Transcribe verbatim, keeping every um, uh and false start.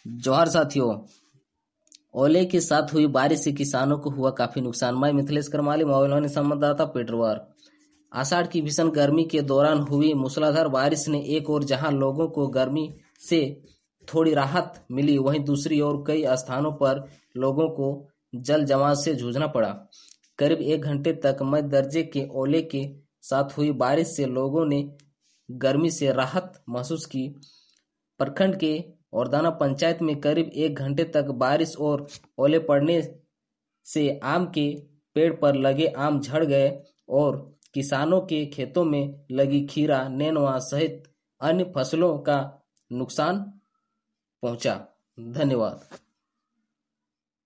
जोहार साथियों। ओले के साथ हुई बारिश से किसानों को हुआ काफी नुकसान। मैं मिथिलेश करमाली, मोबाइल संवाददाता पेटरवार। आषाढ़ की भीषण गर्मी के दौरान हुई मूसलाधार बारिश ने एक ओर जहां लोगों को गर्मी से थोड़ी राहत मिली, वहीं दूसरी ओर कई स्थानों पर लोगों को जल जमाव से जूझना पड़ा। करीब एक घंटे तक मध्य दर्जे के ओले के साथ हुई बारिश से लोगों ने गर्मी से राहत महसूस की। प्रखंड के औरदाना पंचायत में करीब एक घंटे तक बारिश और ओले पड़ने से आम के पेड़ पर लगे आम झड़ गए और किसानों के खेतों में लगी खीरा, नेनुआ सहित अन्य फसलों का नुकसान पहुंचा। धन्यवाद।